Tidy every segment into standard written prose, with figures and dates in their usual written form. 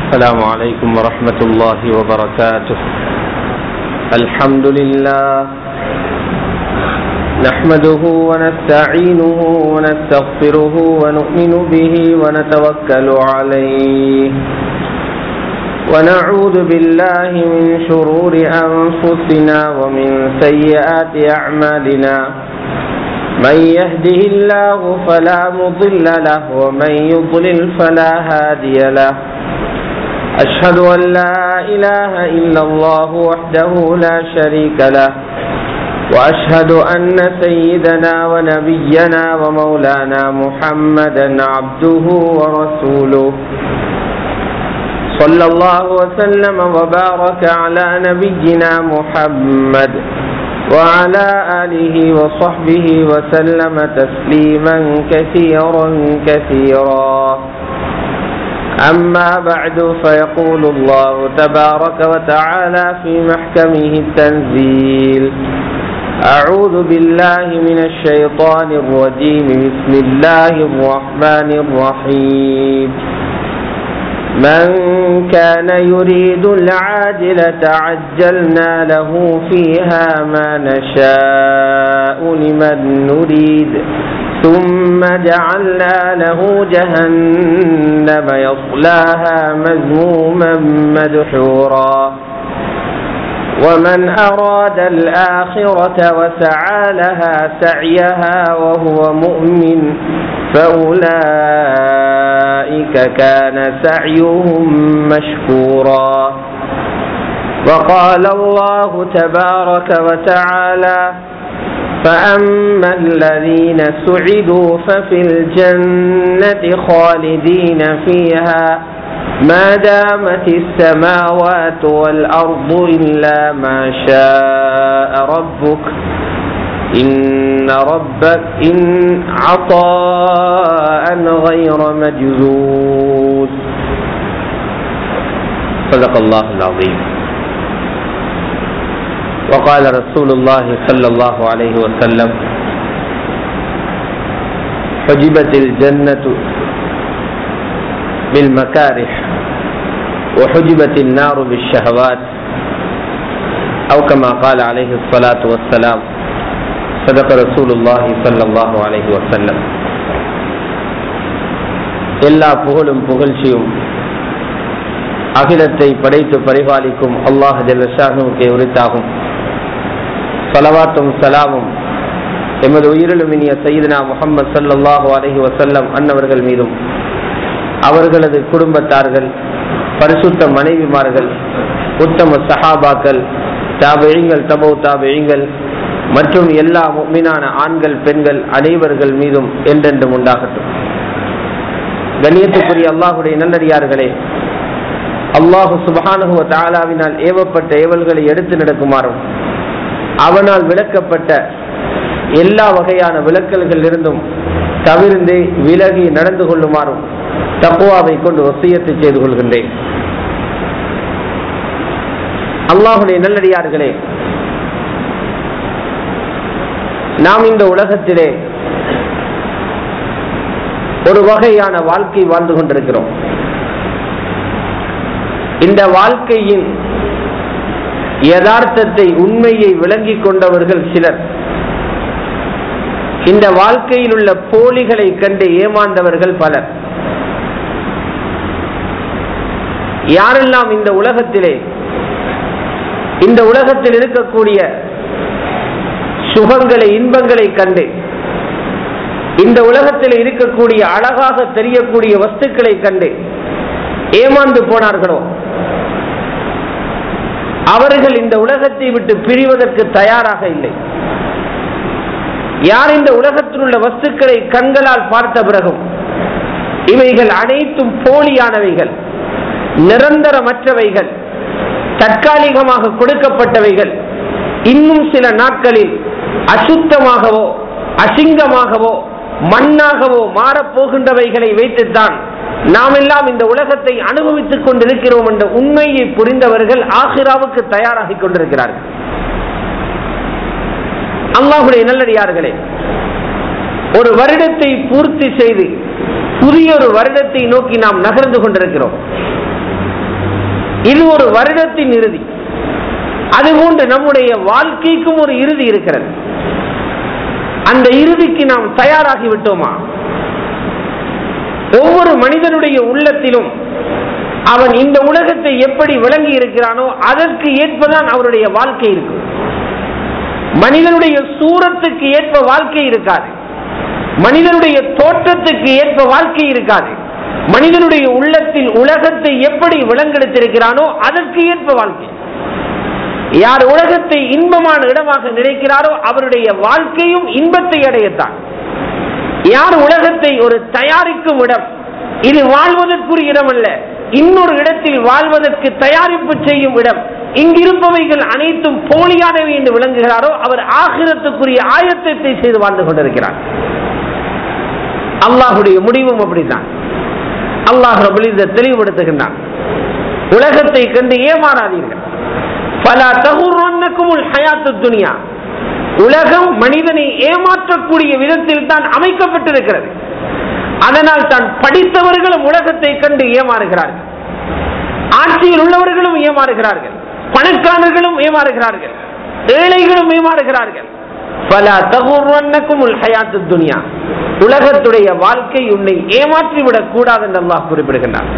السلام عليكم ورحمة الله وبركاته. الحمد لله نحمده ونستعينه ونستغفره ونؤمن به ونتوكل عليه ونعوذ بالله من شرور أنفسنا ومن سيئات أعمالنا. من يهده الله فلا مضل له ومن يضلل فلا هادي له. أشهد أن لا إله إلا الله وحده لا شريك له وأشهد أن سيدنا ونبينا ومولانا محمدا عبده ورسوله صلى الله وسلم وبارك على نبينا محمد وعلى آله وصحبه وسلم تسليما كثيرا كثيرا. أما بعد فيقول الله تبارك وتعالى في محكمه التنزيل: أعوذ بالله من الشيطان الرجيم. بسم الله الرحمن الرحيم. من كان يريد العاجلة عجلنا له فيها ما نشاء لمن نريد ثم جعلنا له جهنم يصلاها مذموما مدحورا. ومن أراد الآخرة وسعى لها سعيها وهو مؤمن فأولئك كان سعيهم مشكورا. وقال الله تبارك وتعالى: فأما الذين سعدوا ففي الجنة خالدين فيها ما دامت السماوات والأرض إلا ما شاء ربك إن عطاء غير مجذوذ. صدق الله العظيم. وقال رسول الله صلى الله عليه وسلم: حجبت الجنة بالمكاره وحجبت النار بالشهوات، أو كما قال عليه الصلاة والسلام. صدق رسول الله صلى الله عليه وسلم. எல்லா புகழும் புகழ்ச்சியும் அகிலத்தை படைத்து பரிபாலிக்கும் அல்லாஹ் ஜல்ல ஷானுவுக்கே உரித்தாகும். ஸலவாத்தும் ஸலாமும் எமது உயிரிலும் இனிய சய்யிதுனா முஹம்மது ஸல்லல்லாஹு அலைஹி வஸல்லம் அன்னவர்கள் மீதும், அவர்களது குடும்பத்தார்கள், பரிசுத்த மனைவிமார்கள், உத்தம சஹாபாக்கள், தாபிஈன்கள், தபூ தாபிஈன்கள் மற்றும் எல்லா முஃமினான ஆண்கள் பெண்கள் அனைவர்கள் மீதும் என்றென்றும் உண்டாகட்டும். கண்ணியத்துக்குரிய அல்லாஹுடைய நல்லடியார்களே, அல்லாஹு சுப்ஹானஹு வ தஆலாவினால் ஏவப்பட்ட ஏவல்களை எடுத்து நடக்குமாறும் அவனால் விளக்கப்பட்ட எல்லா வகையான விலக்கல்கள் இருந்தும் தவிர்ந்து விலகி நடந்து கொள்ளுமாறும் தக்வாவை கொண்டு வசியத்தை செய்து கொள்கின்றேன். அல்லாஹுடைய நல்லடியார்களே, நாம் இந்த உலகத்திலே ஒரு வகையான வாழ்க்கை வாழ்ந்து கொண்டிருக்கிறோம். இந்த வாழ்க்கையின் யதார்த்தத்தை, உண்மையை விளங்கிக் கொண்டவர்கள் சிலர். இந்த வாழ்க்கையில் உள்ள போலிகளை கண்டு ஏமாந்தவர்கள் பலர். யாரெல்லாம் இந்த உலகத்தில் இருக்கக்கூடிய சுகங்களை, இன்பங்களை கண்டு, இந்த உலகத்தில் இருக்கக்கூடிய அழகாக தெரியக்கூடிய வஸ்துக்களை கண்டு ஏமாந்து போனார்களோ அவர்கள் இந்த உலகத்தை விட்டு பிரிவதற்கு தயாராக இல்லை. யார் இந்த உலகத்தில் உள்ள வஸ்துக்களை கண்களால் பார்த்த பிறகும் இவைகள் அனைத்தும் போலியானவைகள், நிரந்தரமற்றவைகள், தற்காலிகமாக கொடுக்கப்பட்டவைகள், இன்னும் சில நாட்களில் அசுத்தமாகவோ அசிங்கமாகவோ மண்ணாகவோ மாறப்போகின்றவைகளை வைத்துத்தான் நாம் எல்லாம் இந்த உலகத்தை அனுபவித்துக் கொண்டிருக்கிறோம் என்ற உண்மையை புரிந்தவர்கள் ஆகிராவுக்கு தயாராகிக் கொண்டிருக்கிறார்கள். அல்லாஹ்வுடைய நல்லடியார்களே, ஒரு வருடத்தை பூர்த்தி செய்து புதிய ஒரு வருடத்தை நோக்கி நாம் நகர்ந்து கொண்டிருக்கிறோம். இது ஒரு வருடத்தின் இறுதி. அதுபோன்று நம்முடைய வாழ்க்கைக்கும் ஒரு இறுதி இருக்கிறது. அந்த இறுதிக்கு நாம் தயாராகி விட்டோமா? ஒவ்வொரு மனிதனுடைய உள்ளத்திலும் அவன் இந்த உலகத்தை எப்படி விளங்கி இருக்கிறானோ அதற்கு ஏற்பதான் அவருடைய வாழ்க்கை இருக்கும். மனிதனுடைய சூரத்துக்கு ஏற்ப வாழ்க்கை இருக்காது, மனிதனுடைய தோற்றத்துக்கு ஏற்ப வாழ்க்கை இருக்காது. மனிதனுடைய உள்ளத்தில் உலகத்தை எப்படி விளங்கெடுத்திருக்கிறானோ அதற்கு ஏற்ப வாழ்க்கை. யார் உலகத்தை இன்பமான இடமாக நினைக்கிறாரோ அவருடைய வாழ்க்கையும் இன்பத்தை அடையத்தான். யார் உலகத்தை ஒரு தயாரிக்கும் இடம், இது வாழ்வதற்குரிய இடம் அல்ல, இன்னொரு இடத்தில் வாழ்வதற்கு தயாரிப்பு செய்யும் இடம், இங்கிருப்பவைகள் அனைத்தும் போலியானவை என்று விளங்குகிறாரோ அவர் ஆகிரத்துக்குரிய ஆயத்தத்தை செய்து வாழ்ந்து கொண்டிருக்கிறார். அல்லாஹுடைய முடிவும் அப்படித்தான். அல்லாஹ் ரப்பல் இஸ்ஸத் தெளிவுபடுத்துகின்றான், உலகத்தை கண்டு ஏமாறாதீர்கள். ஃபலா தகுர்ரன்னகுமுல் ஹயாத்துத் துன்யா. உலகம் மனிதனை ஏமாற்றக்கூடிய விதத்தில் தான் அமைக்கப்பட்டிருக்கிறது. அதனால் தான் படித்தவர்களும் உலகத்தை கண்டு ஏமாறுகிறார்கள், ஆட்சியில் உள்ளவர்களும் ஏமாறுகிறார்கள், பணக்காரர்களும் ஏமாறுகிறார்கள், ஏழைகளும் ஏமாறுகிறார்கள். ஃபலா தகுர்ரன்னகுமுல் ஹயாத்துத் துன்யா. உலகத்துடைய வாழ்க்கை உன்னை ஏமாற்றிவிடக் கூடாது என்று அல்லாஹ் குறிப்பிடுகின்றார்.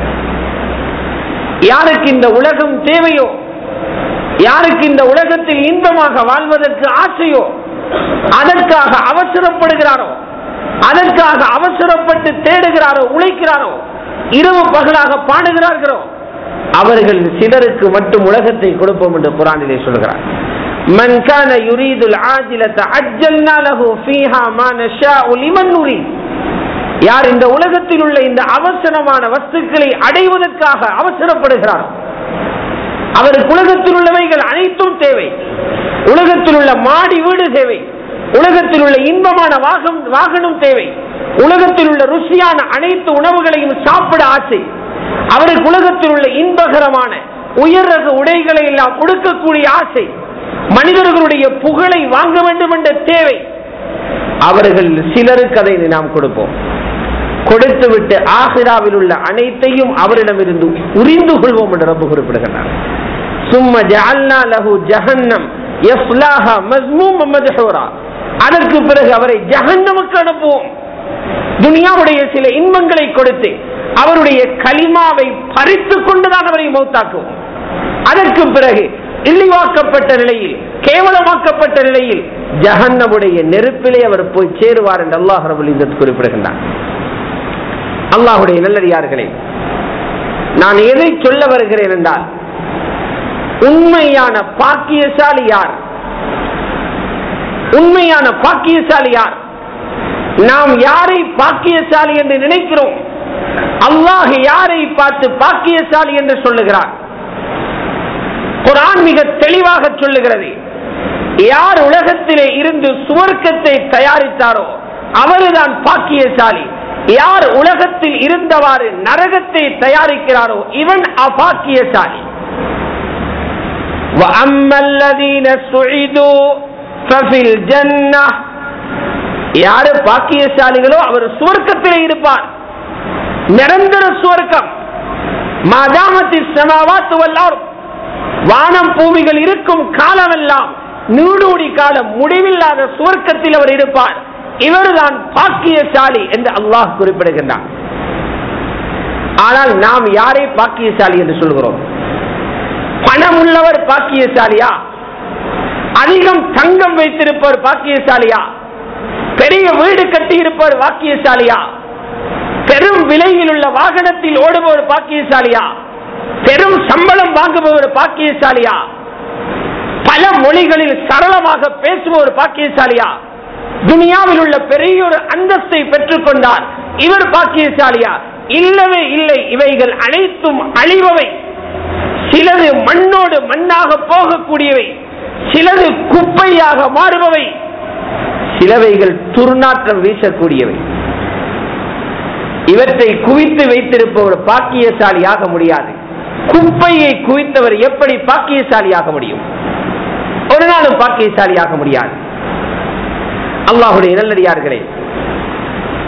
யாருக்கு இந்த உலகம் தேவையோ, யாருக்கு இந்த உலகத்தில் இன்பமாக வாழ்வதற்கு ஆசையோ, அதற்காக அவசரப்படுகிறாரோ, அதற்காக அவசரப்பட்டு தேடுகிறாரோ, உழைக்கிறாரோ, இரவு பகலாக பாடுகிறார்களோ, அவர்கள் சிலருக்கு மட்டும் உலகத்தை கொடுப்போம் என்று குர்ஆனிலே சொல்கிறார். மன் கான யுரீதுல் ஆஜிலத அஜ்ஜல்னா லஹு ஃபீஹா மா நஷாஉ லிமன் நுரீத். யார் இந்த உலகத்தில் உள்ள இந்த அவசரமான வஸ்துக்களை அடைவதற்காக அவசரப்படுகிறார், அவருக்கு உலகத்தில் உள்ளவைகள் அனைத்தும் தேவை. உலகத்தில் உள்ள மாடி வீடு தேவை, உலகத்தில் உள்ள இன்பமான வாகனம் தேவை, உலகத்தில் உள்ள ருசியான அனைத்து உணவுகளையும் சாப்பிட ஆசை, அவருக்கு உலகத்தில் உள்ள இன்பகரமான உயர் ரக உடைகளை எல்லாம் உடுக்கக்கூடிய ஆசை, மனிதர்களுடைய புகழை வாங்க வேண்டும் என்ற தேவை. அவர்கள் சிலருக்கு அதை நாம் கொடுப்போம். கொடுத்துவிட்டு ஆகிராவில் உள்ள அனைத்தையும் அவரிடமிருந்து உரிந்து கொள்வோம் என்று ரப்பு குறிப்பிடுகிறார். சும்ம ஜஅல்னா லஹு ஜஹன்னம் யஸ்லாஹா மஸ்மூமன் மத்ஹூரா. அதற்கு பிறகு அவரை ஜஹன்னமுக்கு அனுப்புவோம். துனியாவுடைய சில இன்பங்களை கொடுத்து அவருடைய கலிமாவை பறித்துக் கொண்டுதான் அவரை மௌத்தாக்குவோம். அதற்கு பிறகு இழிவாக்கப்பட்ட நிலையில், கேவலமாக்கப்பட்ட நிலையில் ஜஹன்னமுடைய நெருப்பிலே அவர் போய் சேருவார் என்று அல்லாஹ் ரப்பல் இஸ்ஸத் குறிப்பிடுகின்றார். அல்லாஹ்வுடைய நல்லடியார்களே, நான் எதை சொல்ல வருகிறேன் என்றால், உண்மையான பாக்கியசாலி யார்? உண்மையான பாக்கியசாலி யார்? நாம் யாரை பாக்கியசாலி என்று நினைக்கிறோம்? அல்லாஹ் யாரை பார்த்து பாக்கியசாலி என்று சொல்லுகிறார்? குர்ஆன் மிக தெளிவாக சொல்லுகிறது, யார் உலகத்திலே இருந்து சுவர்க்கத்தை தயாரித்தாரோ அவர்தான் பாக்கியசாலி. யார் உலகத்தில் இருந்தவாறு நரகத்தை தயாரிக்கிறாரோ இவன் அபாக்கியசாலி. யாரு பாக்கியசாலிகளோ அவர் சுவர்க்கத்திலே இருப்பார், நிரந்தர சுவர்க்கம். வானம் பூமிகள் இருக்கும் காலமெல்லாம் நீடூடி காலம் முடிவில்லாத சுவர்க்கத்தில் அவர் இருப்பார். இவர்தான் பாக்கியசாலி என்று அல்லாஹ் குறிப்பிடுகின்றார். ஆனால் நாம் யாரை பாக்கியசாலி என்று சொல்கிறோம்? பணம் உள்ளவர் பாக்கியசாலியா? அதிகம் தங்கம் வைத்திருப்பவர் பாக்கியசாலியா? பெரிய வீடு கட்டி இருப்பவர் பாக்கியசாலியா? பெரும் விலையில் உள்ள வாகனத்தில் ஓடுபவர் பாக்கியசாலியா? பெரும் சம்பளம் வாங்குபவர் பாக்கியசாலியா? பல மொழிகளில் சரளமாக பேசுபவர் பாக்கியசாலியா? துனியாவில் உள்ள பெரிய ஒரு அந்தஸ்தை பெற்றுக் கொண்டார், இவர் பாக்கியசாலியா? இல்லவே இல்லை. இவைகள் அனைத்தும் அழிவவை. சிலது மண்ணோடு மண்ணாக போகக்கூடியவை, சிலது குப்பையாக மாறுபவை, சிலவைகள் துர்நாற்றம் வீசக்கூடியவை. இவற்றை குவித்து வைத்திருப்பவர் பாக்கியசாலியாக முடியாது. குப்பையை குவித்தவர் எப்படி பாக்கியசாலியாக முடியும்? ஒரு நாளும் பாக்கியசாலியாக முடியாது. அல்லாஹ்வுடைய நல்லடியார்களே,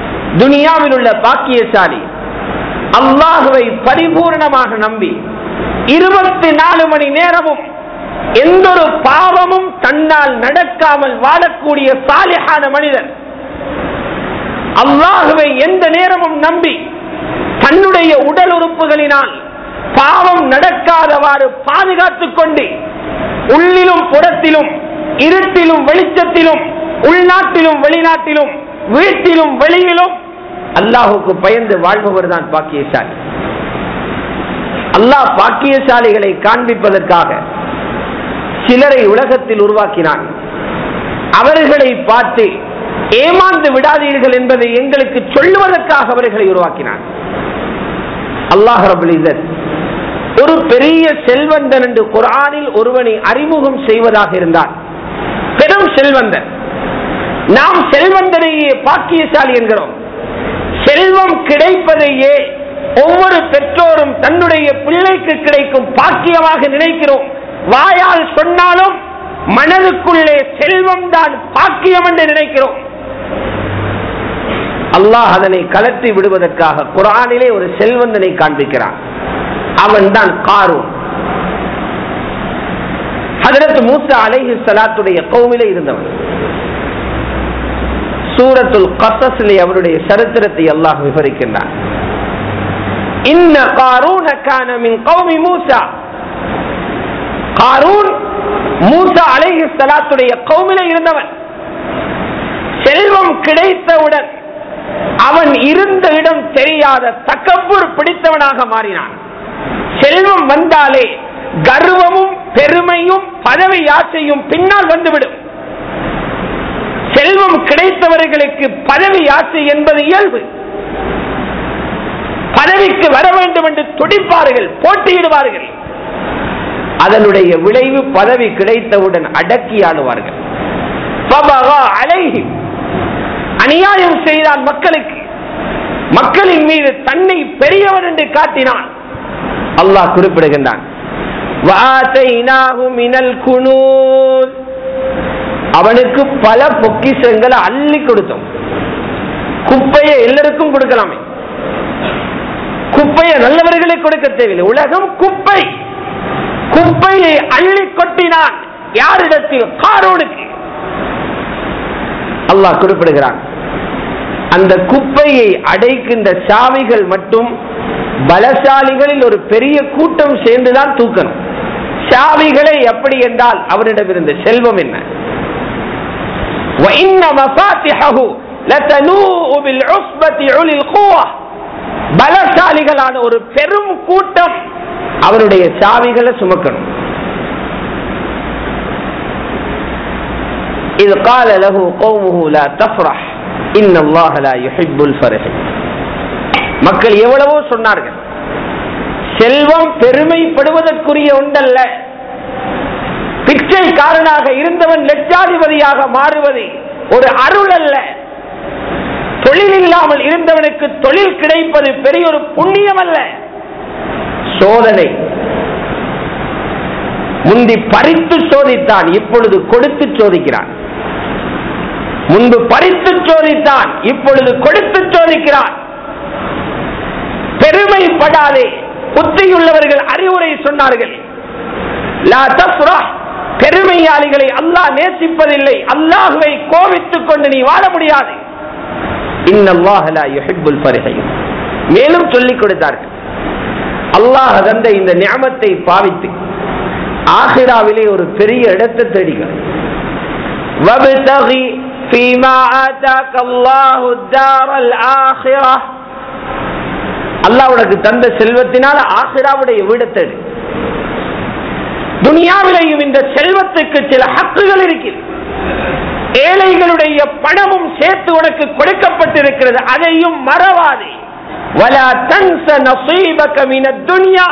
துனியாவில் உள்ள பாக்கியசாலி அல்லாஹ்வை பரிபூர்ணமாக நம்பி 24 மணி நேரமும் எந்த ஒரு பாவமும் தன்னால் நடக்காமல் வாழக்கூடிய சாலிஹான மனிதன், அல்லாஹுவை எந்த நேரமும் நம்பி தன்னுடைய உடல் உறுப்புகளினால் பாவம் நடக்காதவாறு பாதுகாத்துக் கொண்டு உள்ளிலும் புறத்திலும் இருட்டிலும் வெளிச்சத்திலும் உள்நாட்டிலும் வெளிநாட்டிலும் வீட்டிலும் வெளியிலும் அல்லாஹுக்கு பயந்து வாழ்பவர் தான் பாக்கியசாலி. அல்லாஹ் பாக்கியசாலிகளை காண்பிப்பதற்காக சிலரை உலகத்தில் உருவாக்கினான். அவர்களை பார்த்து ஏமாந்து விடாதீர்கள் என்பதை எங்களுக்கு சொல்லுவதற்காக அவர்களை உருவாக்கினான். அல்லாஹ் ரப்பல் இஸ்ஸத் ஒரு பெரிய செல்வந்தன் என்று குர்ஆனில் ஒருவனை அறிமுகம் செய்வதாக இருந்தால், பெரும் செல்வந்தன், நாம் செல்வந்தனையே பாக்கியசாலி என்கிறோம். செல்வம் கிடைப்பதையே ஒவ்வொரு பெற்றோரும் தன்னுடைய பிள்ளைக்கு கிடைக்கும் பாக்கியமாக நினைக்கிறோம். வாயால் சொன்னாலும் மனதுக்குள்ளே செல்வம் தான் பாக்கியம் என்று நினைக்கிறோம். அல்லாஹ் அதனை கலற்றி விடுவதற்காக குர்ஆனிலே ஒரு செல்வந்தனை காண்பிக்கிறான். அவன் தான் காரூன். ஹஜ்ரத் மூஸா அலைஹிஸ்ஸலாத்துடைய கௌமிலே இருந்தவன். சூரத்துல் கஸஸ்லே அவருடைய சரித்திரத்தை அல்லாஹ் விவரிக்கின்றான். இன்ன காரூன கான மின் கௌமி மூஸா. காரூன் மூஸா அலைஹிஸ்ஸலாத்துடைய கௌமிலே இருந்தவன். செல்வம் கிடைத்தவுடன் அவன் இருந்த இடம் தெரியாத தக்கப்புர் பிடித்தவனாக மாறினான். செல்வம் வந்தாலே கர்வமும் பெருமையும் பதவி ஆசையும் பின்னால் வந்துவிடும். செல்வம் கிடைத்தவர்களுக்கு பதவி ஆசை என்பது இயல்பு. பதவிக்கு வர வேண்டும் என்று துடிப்பார்கள், போட்டியிடுவார்கள். அதனுடைய விளைவு பதவி கிடைத்தவுடன் அடக்கி ஆடுவார்கள். அநியாயம் செய்தான் மக்களுக்கு. மக்களின் மீது தன்னை பெரியவன் என்று காட்டினான். அல்லாஹ் குறிப்பிடுகின்றான், அவனுக்கு பல பொக்கிஷங்களை அள்ளி கொடுத்தோம். குப்பையை எல்லாருக்கும் கொடுக்கலாமே, குப்பையை நல்லவர்களுக்கு கொடுக்க தேவையில்லை. உலகம் குப்பை, குப்பையை அள்ளி கொட்டினான். யாரிடத்தில்? காரூனுக்கு. அல்லாஹ் குறிப்பிடுகிறான், அந்த குப்பையை அடைக்கின்ற சாவிகள் மட்டும் பலசாலிகளில் ஒரு பெரிய கூட்டம் சேர்ந்துதான் தூக்கணும். சாவிகளை எப்படி என்றால் அவரிடம் இருந்த செல்வம் என்ன? பலசாலிகளான ஒரு பெரும் கூட்டம் அவருடைய சாவிகளை சுமக்கணும். إذ قال له قومه لا تفرح إن الله لا يحب الفرح. மக்கள் எவ்வளவோ சொன்னார்கள். செல்வம் பெருமைப்படுவதற்குரிய ஒன்றல்ல. பிச்சைக்காரனாக இருந்தவன் லட்சாதிபதியாக மாறுவது ஒரு அருள் அல்ல. தொழில் இல்லாமல் இருந்தவனுக்கு தொழில் கிடைப்பது பெரிய ஒரு புண்ணியம் அல்ல, சோதனை. முந்தி பறித்து சோதித்தான், இப்பொழுது கொடுத்து சோதிக்கிறான். முன்பு பறித்து சோதித்தான், இப்பொழுது கொடுத்து சோதிக்கிறான். பெருமைப்படாதே. புத்தியுள்ளவர்கள் அறிவுரை சொன்னார்கள், லா தஃப்ரஹ். பெருமையாளிகளை அல்லாஹ் நேசிப்பதில்லை. அல்லாஹ்வை கோபித்துக் கொண்டு நீ வாழ முடியாது. இன்னல்லாஹ லா யுஹிப்புல் ஃபரிஹீன். மேலும் சொல்லிக் கொடுத்தார்கள், அல்லாஹ் தந்த இந்த நிஅமத்தை பாவித்து ஆகிராவிலே ஒரு பெரிய இடத்தை தேடுங்கள். வப்தகி ஃபீமா ஆதாகல்லாஹு தாரல் ஆகிரஹ். அல்லாஹ் உனக்கு தந்த செல்வத்தினால் ஆகிராவுடைய வீடை தேடு. துனியாவிலேயும் இந்த செல்வத்துக்கு சில ஹக்குகள் இருக்கிறது. ஏழைகளுடைய பணமும் சேர்த்து உனக்கு கொடுக்கப்பட்டிருக்கிறது, அதையும் மறவாதே. வலா தன்ஸ நஸீபக மினத் துன்யா.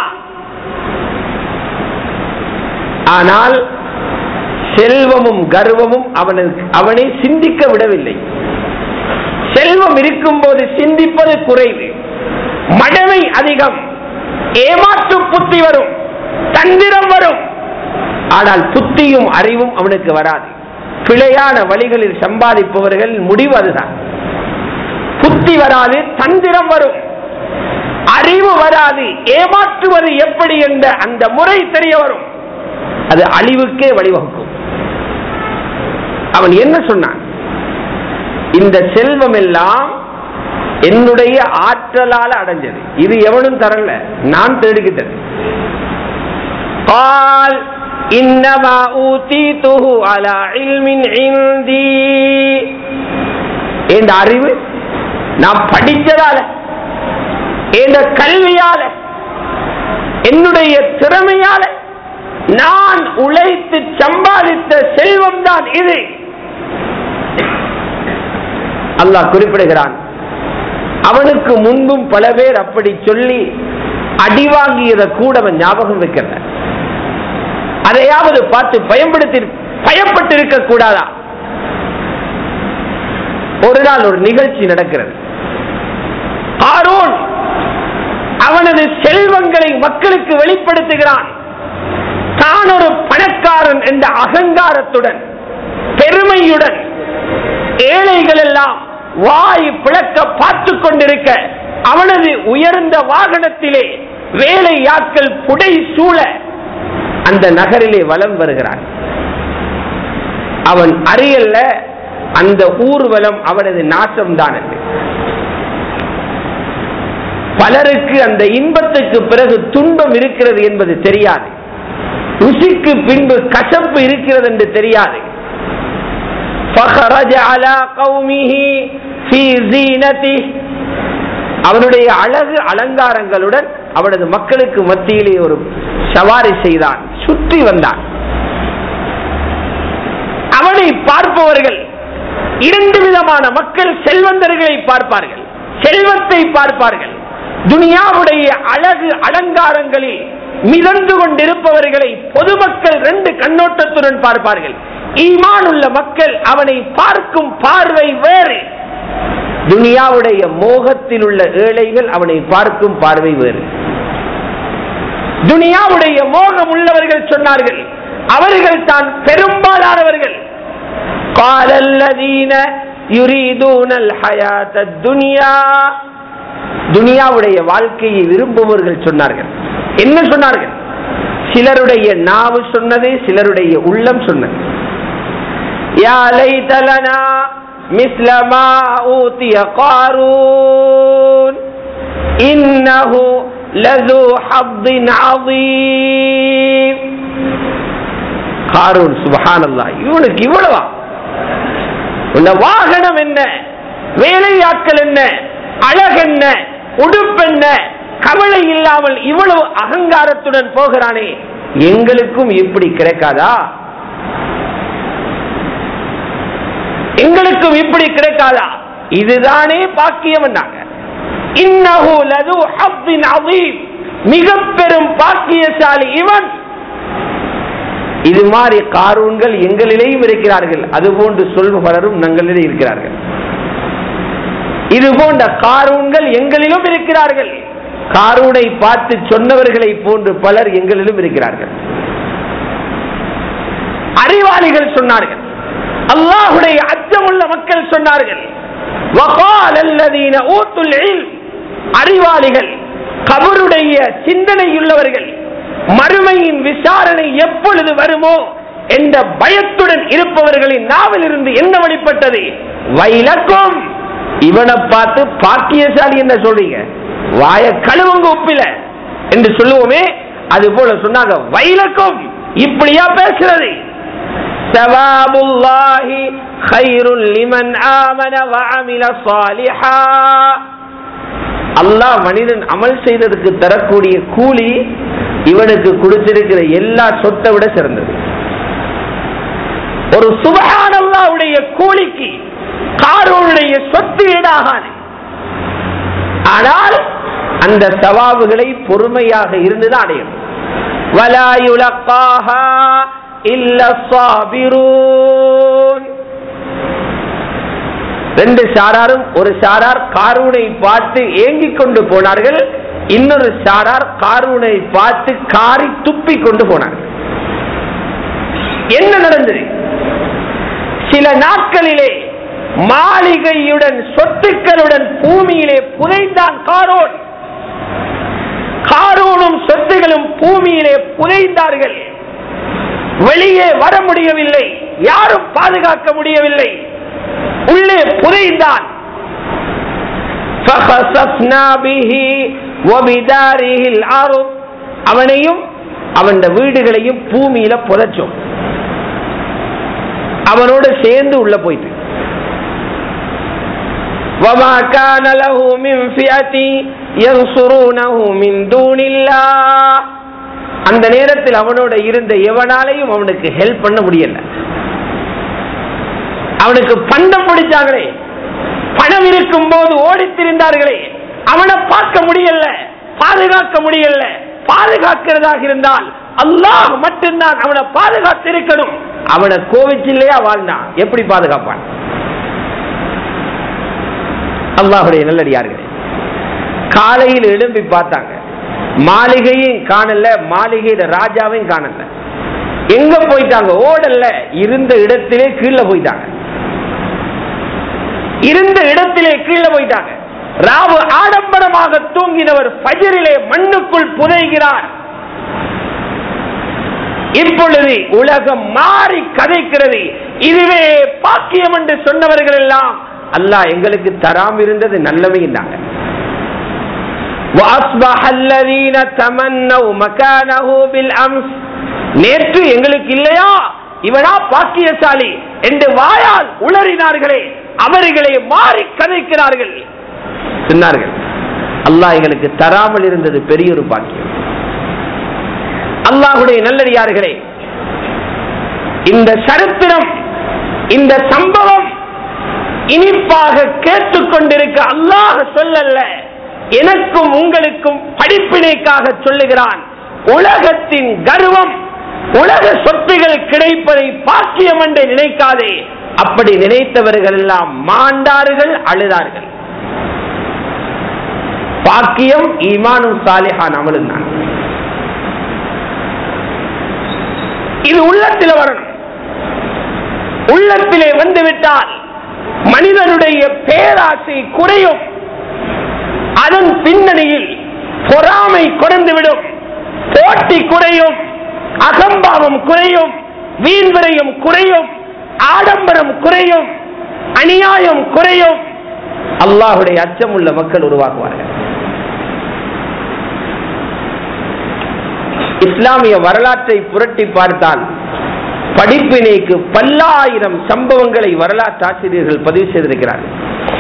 ஆனால் செல்வமும் கர்வமும் அவனை சிந்திக்க விடவில்லை. செல்வம் இருக்கும் போது சிந்திப்பது குறைவு, மடமை அதிகம், ஏமாற்று புத்தி வரும், தந்திரம் வரும். ஆனால் புத்தியும் அறிவும் அவனுக்கு வராது. பிழையான வழிகளில் சம்பாதிப்பவர்கள் முடிவு அதுதான். புத்தி வராது, தந்திரம் வரும். அறிவு வராது, ஏமாற்றுவது எப்படி என்ற அந்த முறை தெரிய வரும். அது அழிவுக்கே வழிவகுக்கும். அவன் என்ன சொன்னான்? இந்த செல்வம் எல்லாம் என்னுடைய ஆற்றலால் அடைஞ்சது, இது எவனும் தரல, நான் தேடிக்கிட்டது. قال انما اوتيته على علم عندي. இந்த அறிவு நான் படிச்சதால, இந்த கல்வியால, என்னுடைய திறமையால நான் உழைத்து சம்பாதித்த செல்வம் தான் இது. அல்லாஹ் குறிப்பிடுகிறான். அவனுக்கு முன்பும் பல பேர் அப்படி சொல்லி அடி வாங்கியதை கூட அவன் ஞாபகம் வைக்கிற, அதையாவது பார்த்து பயப்பட்டு இருக்க கூடாதா? ஒரு நாள் ஒரு நிகழ்ச்சி நடக்கிறது. காரூன் அவனது செல்வங்களை மக்களுக்கு வெளிப்படுத்துகிறான். தான் ஒரு பணக்காரன் என்ற அகங்காரத்துடன், பெருமையுடன் ஏழைகள் எல்லாம் வாய் பிளக்க பார்த்து கொண்டிருக்க, அவனது உயர்ந்த வாகனத்திலே வேலையாட்கள் புடை சூழ அந்த நகரிலே வலம் வருகிறான். அவன் அறியல்ல அந்த ஊர்வலம் அவனது நாசம்தான் என்று. பலருக்கு அந்த இன்பத்துக்கு பிறகு துன்பம் இருக்கிறது என்பது தெரியாது, ருசிக்கு பின்பு கசப்பு இருக்கிறது என்று தெரியாது. அவனுடைய அழகு அலங்காரங்களுடன் அவனது மக்களுக்கு மத்தியிலே ஒரு சவாரி செய்தான், சுற்றி வந்தான். அவனை பார்ப்பவர்கள் இரண்டு விதமான மக்கள். செல்வந்தர்களை பார்ப்பார்கள், செல்வத்தை பார்ப்பார்கள். துனியாவுடைய அழகு அலங்காரங்களில் மிதந்து கொண்டிருப்பவர்களை பொதுமக்கள் ரெண்டு கண்ணோட்டத்துடன் பார்ப்பார்கள். ஈமான் உள்ள மக்கள் அவனை பார்க்கும் பார்வை வேறு. துனியாவுடைய மோகத்தில் உள்ள ஏழைகள் அவனை பார்க்கும் பார்வை வேறு. துனியாவுடைய மோகம் உள்ளவர்கள் சொன்னார்கள், அவர்கள் தான் பெரும்பாலானவர்கள். காலல்லதீன யுரீதூனல் ஹயாத்தத் துன்யா, துனியாவுடைய வாழ்க்கையை விரும்புபவர்கள் சொன்னார்கள். என்ன சொன்னார்கள்? சிலருடைய நாவு சொன்னது, சிலருடைய உள்ளம் சொன்னது. யா லைத லனா மிஸ்ல மா ஊதிய காரூன் இன்னஹு லது ஹப்தின் அதீம். காரூன் சுப்ஹானல்லாஹ், இவனுக்கு இவ்வளவா? உள்ள வாகனம் என்ன, வேலையாட்கள் என்ன, அழகென்ன, உடுப்பென்ன, கவலை இல்லாமல் இவ்வளவு அகங்காரத்துடன் போகிறானே, எங்களுக்கும் இப்படி கிடைக்காதா? எங்களுக்கும் இப்படி கிடைக்காதா? இதுதானே பாக்கியம் என்றாங்க. இன்னஹு லது ஹப்தின் அதீம், மிக பெரும் பாக்கியசாலி இவன். இது மாதிரி காரூன்கள் எங்களிலேயும் இருக்கிறார்கள், அதுபோன்று சொல்பவரும் நங்களிலே இருக்கிறார்கள். இது போன்ற காரூன்கள் எங்களிலும் இருக்கிறார்கள். காரூனை பார்த்து சொன்னவர்களை போன்று பலர் எங்களிலும் இருக்கிறார்கள். அறிவாளிகள் சொன்னார்கள், அல்லாஹ்வுடைய அச்சமுள்ள மக்கள் சொன்னார்கள். வகால அல்லதீன ஊத்துல் இல்ம், அறிவாளிகள், கபருடைய சிந்தனையுள்ளவர்கள், மறுமையின் விசாரணை எப்பொழுது வருமோ என்ற பயத்துடன் இருப்பவர்களின் நாவில் இருந்து என்ன வெளிப்பட்டது? வைலக்கும், இவனை பார்த்து பாக்கியசாலி என்ன சொல்றீங்க, வாய கழுவுங்க உப்பில என்று சொல்லுவோமே, அது போல சொன்னாங்க. வைலக்கும், இப்படியா பேசுறது? ஸவாபுல்லாஹி கைருல் லிமன் ஆமன வ அமில ஸாலிஹா, அல்லாஹ் மனிதன் அமல் செய்ததுக்கு தரக்கூடிய கூலி இவனுக்கு கொடுத்திருக்கிற எல்லா சொத்தை விட சிறந்தது. ஒரு சுப்ஹானல்லாஹ்வுடைய கூலிக்கு காரூனுடைய சொத்து ஈடாகாது. ஆனால் அந்த சவாபுகளை பொறுமையாக இருந்துதான் அடையும். வலா யுலக்காஹா இல்ல ஸாபிரூன். ரெண்டு சாராரும், ஒரு சாரார் காரூனை பார்த்து ஏங்கிக் கொண்டு போனார்கள், இன்னொரு சாரார் காரூனை பார்த்து காரி துப்பி கொண்டு போனார்கள். என்ன நடந்தது? சில நாட்களிலே மாளிகையுடன் சொத்துக்களுடன் பூமியிலே புதைந்தான் காரூன். காரூனும் சொத்துகளும் பூமியிலே புதைந்தார்கள். வெளியே வர முடியவில்லை, யாரும் பாதுகாக்க முடியவில்லை, உள்ளே புதைந்தான். அவனையும் அவன் வீடுகளையும் பூமியில புதைச்சோம். அவனோட சேர்ந்து உள்ள போயிட்டு وَمَا كَانَ لَهُ مِنْ فِئَةٍ يَنْصُرُونَهُ مِنْ دُونِ اللَّهِ. அந்த நேரத்தில் அவனோட இருந்த எவனாலையும் அவனுக்கு ஹெல்ப் பண்ண முடியல. அவனுக்கு பண்டம் பிடிச்சாங்களே, பணம் இருக்கும் போது ஓடித்திருந்தார்களே, அவனை பார்க்க முடியல, பாதுகாக்க முடியல. பாதுகாக்கிறதாக இருந்தால் அல்லாஹ் மட்டும்தான் அவனை பாதுகாத்திருக்கணும். அவனை கோவிச்சில்லையா வாழ்ந்தான், எப்படி பாதுகாப்பான்? அல்லாஹுடைய நல்லடியார்களே, காலையில் எழும்பி பார்த்தாங்க, மாளிகையும் காணல, மாளிகையில ராஜாவையும் காணல. எங்க போயிட்டாங்க? ஓடல்ல, இருந்த இடத்திலே கீழே போயிட்டாங்க. இருந்த இடத்திலே கீழே போயிட்டாங்க. ராவு ஆடம்பரமாக தூங்கினவர் ஃபஜ்ரிலே மண்ணுக்குள் புதைகிறார். இப்பொழுது உலகம் மாறி கதைக்கிறது. இதுவே பாக்கியம் என்று சொன்னவர்கள் எல்லாம் அல்லாஹ் எங்களுக்கு தராம இருந்தது நல்லவே இருந்தாங்க. நேற்று எங்களுக்கு இல்லையா, இவனா பாக்கியசாலி என்று வாயால் உளறினார்களே, அவர்களை மாறி கதைக்கிறார்கள் சொன்னார்கள். அல்லாஹ் எங்களுக்கு தராமல் இருந்தது பெரிய ஒரு பாக்கியம். அல்லாஹ்வுடைய நல்லடியார்களே, இந்த சரித்திரம், இந்த சம்பவம் இனிப்பாக கேட்டுக்கொண்டிருக்க அல்லாஹ் சொல்லல்ல, எனக்கும் உங்களுக்கும் படிப்பினைக்காக சொல்லுகிறான். உலகத்தின் கர்வம், உலக சொத்துகள் கிடைப்பதை பாக்கியம் என்று நினைக்காதே. அப்படி நினைத்தவர்கள் எல்லாம் மாண்டார்கள், அழுதார்கள். பாக்கியம் ஈமானும் சாலிஹான் அமலும் தான். இது உள்ளத்தில் வரணும். உள்ளத்திலே வந்துவிட்டால் மனிதனுடைய பேராசை குறையும். அதன் பின்னணியில் பொறாமை குறைந்துவிடும், போட்டி குறையும், அகம்பாவம் குறையும், வீண்விரையும் குறையும், ஆடம்பரம் குறையும், அநியாயம் குறையும். அல்லாஹ்வுடைய அச்சம் உள்ள மக்கள் உருவாக்குவார்கள். இஸ்லாமிய வரலாற்றை புரட்டி பார்த்தால் படிப்பினைக்கு பல்லாயிரம் சம்பவங்களை வரலாற்று ஆசிரியர்கள் பதிவு செய்திருக்கிறார்கள்.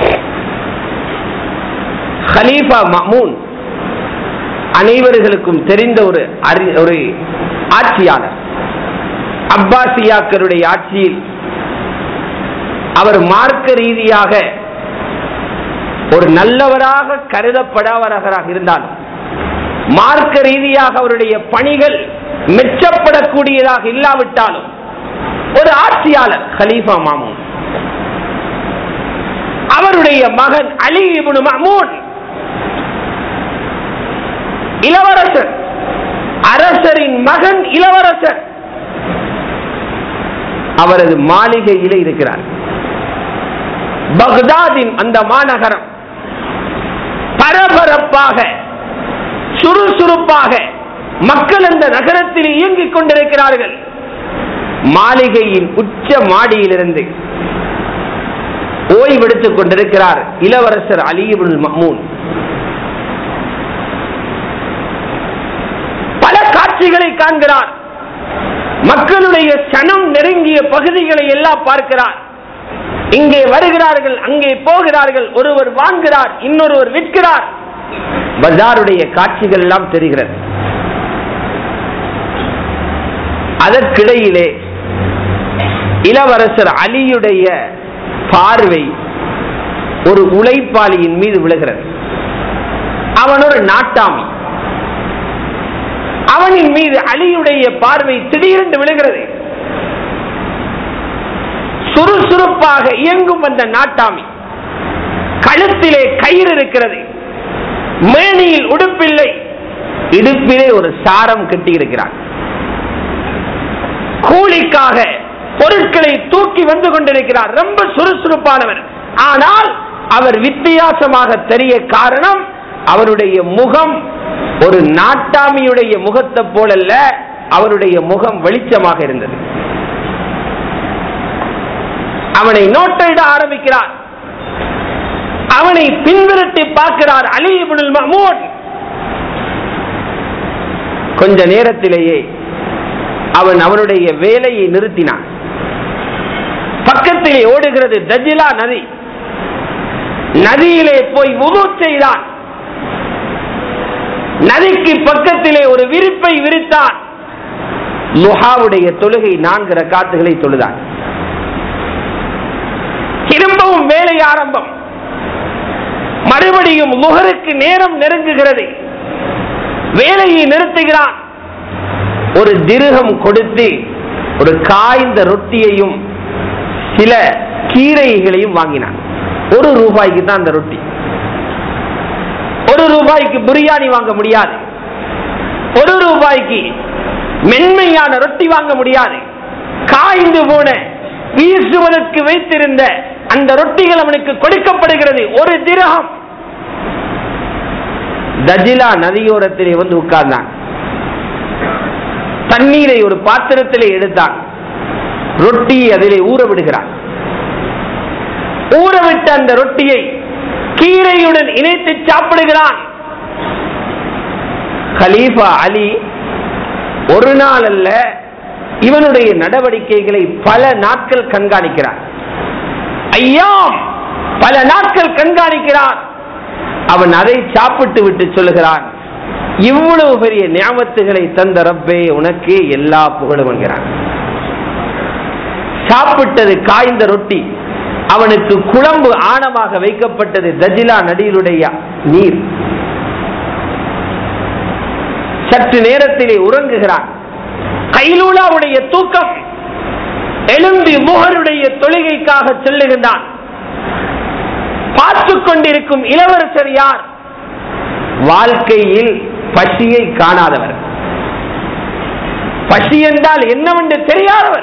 ஹலீஃபா மஅமூன் அனைவர்களுக்கும் தெரிந்த ஒரு ஆட்சியாளர். அப்பாசியாக்களுடைய ஆட்சியில் அவர் மார்க்க ரீதியாக ஒரு நல்லவராக கருதப்படாதவராக இருந்தாலும், மார்க்க ரீதியாக அவருடைய பணிகள் மெச்சப்படக்கூடியதாக இல்லாவிட்டாலும், ஒரு ஆட்சியாளர் ஹலீஃபா மஅமூன். அவருடைய மகன் அலி இப்னு மஅமூன் இளவரசர், அரசரின் மகன் இளவரசர். அவரது மாளிகையிலே இருக்கிறார். பக்தாதின் அந்த மாநகரம் பரபரப்பாக, சுறுசுறுப்பாக மக்கள் அந்த நகரத்தில் இயங்கிக் கொண்டிருக்கிறார்கள். மாளிகையின் உச்ச மாடியிலிருந்து ஓய்வெடுத்துக் கொண்டிருக்கிறார் இளவரசர் அலி இப்னு மஅமூன். பல காட்சிகளை காண்கிறார். மக்களுடைய சனம் நெருங்கிய பகுதிகளை எல்லாம் பார்க்கிறார். இங்கே வருகிறார்கள், அங்கே போகிறார்கள், ஒருவர் வாங்குகிறார், இன்னொருவர் விற்கிறார். பஜாருடைய காட்சிகள் எல்லாம் தெரிகிறது. அதற்கிடையிலே இளவரசர் அலியுடைய பார்வை ஒரு உழைப்பாளியின் மீது விழுகிறது. அவன் ஒரு நாட்டாமி. அவனின் மீது அலியுடைய பார்வை திடீரென்று விழுகிறது. சுறுசுறுப்பாக இயங்கும் அந்த நாட்டாமி, கழுத்திலே கயிறு இருக்கிறது, மேனியில் உடுப்பில்லை, இடுப்பிலே ஒரு சாரம் கட்டி இருக்கிறார். கூலிக்காக பொருட்களை தூக்கி வந்து கொண்டிருக்கிறார். ரொம்ப சுறுசுறுப்பானவர். ஆனால் அவர் வித்தியாசமாக தெரிய காரணம், அவருடைய முகம் ஒரு நாட்டாமியுடைய முகத்தை போலல்ல, அவருடைய முகம் வெளிச்சமாக இருந்தது. அவனை நோட்டிட ஆரம்பிக்கிறார். அவனை பின்விரட்டி பார்க்கிறார் அலி இப்னுல் மஅமூன். கொஞ்ச நேரத்திலேயே அவன் அவனுடைய வேலையை நிறுத்தினான். பக்கத்திலே ஓடுகிறது தஜ்லா நதி. நதியிலே போய் வுது செய்தான். நதிக்கு பக்கத்திலே ஒரு விரிப்பை விரித்தான். லுஹாவுடைய தொழுகை 4 ரக்காத்துகளை தொழுதான். திரும்பவும் வேலை ஆரம்பம். மறுபடியும் லுஹருக்கு நேரம் நெருங்குகிறது. வேலையை நிறுத்துகிறான். ஒரு திர்ஹம் கொடுத்து ஒரு காய்ந்த ரொட்டியையும் சில கீரைகளையும் வாங்கினான். 1 ரூபாய்க்கு தான் அந்த ரொட்டி. 1 ரூபாய்க்கு பிரியாணி வாங்க முடியாது. 1 ரூபாய்க்கு மென்மையான ரொட்டி வாங்க முடியாது. காய்ந்து போன வீசுவதற்கு வைத்திருந்த அந்த ரொட்டிகள் அவனுக்கு கொடுக்கப்படுகிறது. 1 திர்ஹம். தஜ்லா நதியோரத்திலே வந்து உட்கார்ந்தான். தண்ணீரை ஒரு பாத்திரத்திலே எடுத்தான். ரொட்டியை அதிலே ஊற விடுகிறான். ஊறவிட்ட அந்த ரொட்டியை கீரையுடன் இணைத்து சாப்பிடுகிறான். கலீஃபா அலி ஒரு நாள் அல்ல, இவனுடைய நடவடிக்கைகளை பல நாட்கள் கண்காணிக்கிறார். ஐயாம் பல நாட்கள் கண்காணிக்கிறார். அவன் அதை சாப்பிட்டு விட்டு சொல்லுகிறான், இவ்வளவு பெரிய நியாமத்துகளை தந்த ரப்பே உனக்கு எல்லா புகழும் என்கிறான். சாப்பிட்டது காய்ந்த ரொட்டி. அவனுக்கு குழம்பு ஆணமாக வைக்கப்பட்டது தஜ்லா நதியிலுடைய நீர். சற்று நேரத்திலே உறங்குகிறான். கைலூலாவுடைய தூக்கம். எழும்பி முகருடைய தொழுகைக்காக செல்லுகின்றான். பார்த்துக் கொண்டிருக்கும் இளவரசர் யார்? வாழ்க்கையில் பசியை காணாதவர், பசி என்றால் என்னவென்று தெரியாதவர்,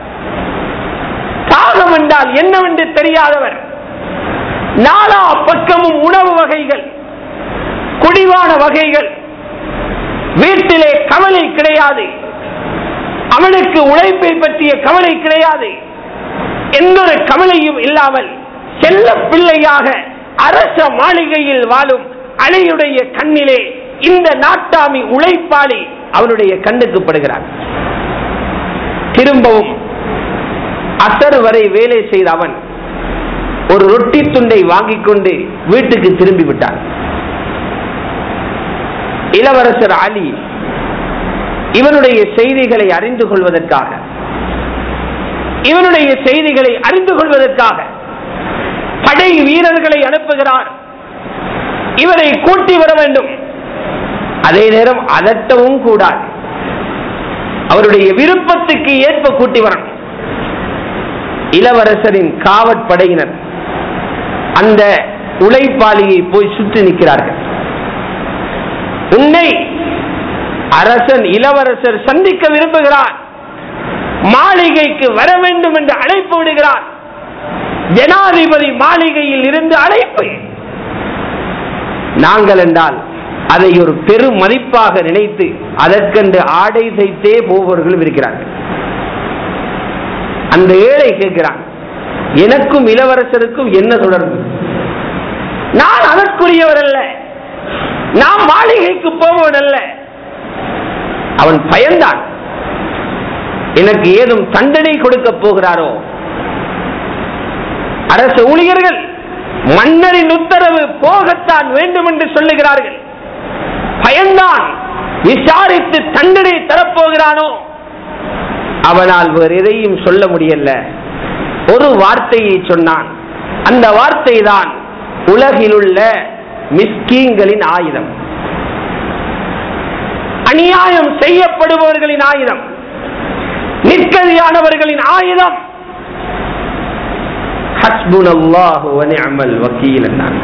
தாகம் என்றால் என்னவென்று தெரியாதவர். நாலா பக்கமும் உணவு வகைகள், குடிவான வகைகள். வீட்டிலே கவலை கிடையாது. அவனுக்கு உழைப்பை பற்றிய கவலை கிடையாது. எந்த ஒரு கவலையும் இல்லாமல் செல்ல பிள்ளையாக அரச மாளிகையில் வாழும் அலியுடைய கண்ணிலே இந்த நாட்டாமி உழைப்பாளி அவனுடைய கண்ணுக்கு படுகிறான். திரும்பவும் அசர் வரை வேலை செய்த அவன் ஒரு ரொட்டி துண்டை வாங்கிக் கொண்டு வீட்டுக்கு திரும்பி விட்டான். இளவரசர் அலி இவனுடைய செய்திகளை அறிந்து கொள்வதற்காக படை வீரர்களை அனுப்புகிறார். இவரை கூட்டி வர வேண்டும். அதே நேரம் அதட்டவும் கூடாது. அவருடைய விருப்பத்துக்கு ஏற்ப கூட்டி வரணும். இளவரசரின் காவற்படையினர் அந்த உழைப்பாளியை போய் சுற்றி நிற்கிறார்கள். உன்னை அரசன் இளவரசர் சந்திக்க விரும்புகிறார், மாளிகைக்கு வர வேண்டும் என்று அழைப்பு விடுகிறார். ஜனாதிபதி மாளிகையில் இருந்து அழைப்பு. நாங்கள் என்றால் அதை ஒரு பெரும் மதிப்பாக நினைத்து அதற்கென்று ஆடை தைத்தே போபவர்களும் இருக்கிறார்கள். அந்த ஏழை கேட்கிறான், எனக்கும் இளவரசருக்கும் என்ன தொடர்பு? நான் அதற்குரியவர் அல்ல, நாம் மாளிகைக்கு போவன் அல்ல. அவன் பயந்தான், எனக்கு ஏதும் தண்டனை கொடுக்க போகிறாரோ? அரசு ஊழியர்கள் மன்னரின் உத்தரவு போகத்தான் வேண்டும் என்று சொல்லுகிறார்கள். பயந்தான், விசாரித்து தண்டனை தரப்போகிறானோ? அவனால் வேறு எதையும் சொல்ல முடியல. ஒரு வார்த்தையை சொன்னான். அந்த வார்த்தை தான் உலகில் உள்ள மிஸ்கீன்களின் ஆயுதம், அநியாயம் செய்யப்படுபவர்களின் ஆயுதம், நிற்கதியானவர்களின் ஆயுதம். ஹஸ்புனல்லாஹு வ நிஅமல் வக்கீல் என்றான்.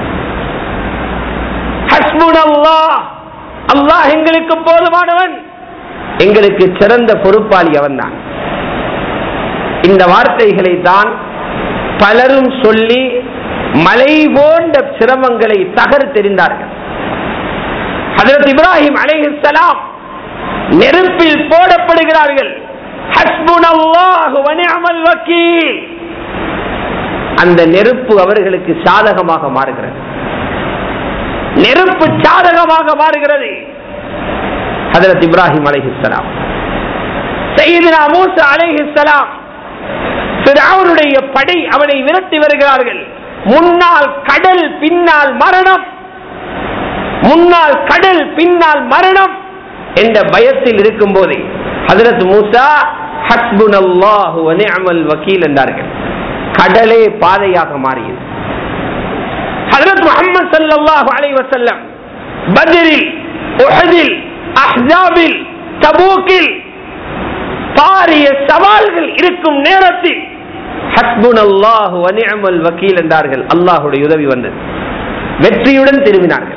ஹஸ்புனல்லாஹ், அல்லாஹ் எங்களுக்கு போதுமானவன், எங்களுக்கு சிறந்த பொறுப்பாளி அவன்தான். இந்த வார்த்தைகளை தான் பலரும் சொல்லி மலை போன்ற சிரமங்களை தகர்த்தெறிந்தார்கள். ஹஜ்ரத் இப்ராஹிம் அலைஹிஸ்ஸலாம் நெருப்பில் போடப்படுகிறார்கள். ஹஸ்புனல்லாஹு வ நிஅமல் வக்கீல். அந்த நெருப்பு அவர்களுக்கு சாதகமாக மாறுகிறது. நெருப்பு சாதகமாக மாறுகிறது. ஹஜ்ரத் இப்ராஹிம் அலைஹிஸ்ஸலாம், சையதுனா மூசா அலைஹிஸ்ஸலாம், ஃபிரௌனுடைய படை அவனை விரட்டி வருகிறார்கள். முன்னால் கடல், பின்னால் மரணம். முன்னால் கடல், பின்னால் மரணம் என்ற பயத்தில் இருக்கும் போது ஹஜ்ரத் மூசா ஹஸ்புனல்லாஹு வ நிஅமல் வக்கீல் என்றார்கள். கடலே பாதையாக மாறியது. ஹஜ்ரத் முஹம்மது ஸல்லல்லாஹு அலைஹி வஸல்லம் பத்ரில், உஹதில், அஹ்ஸாபில், தபூக்கில் பாரிய சவால்கள் இருக்கும் நேரத்தில் ஹஸ்புனல்லாஹு வ நிஅமல் வக்கீல் என்றார்கள். அல்லாஹ்வுடைய உதவி வந்தது. வெற்றியுடன் திரும்பினார்கள்.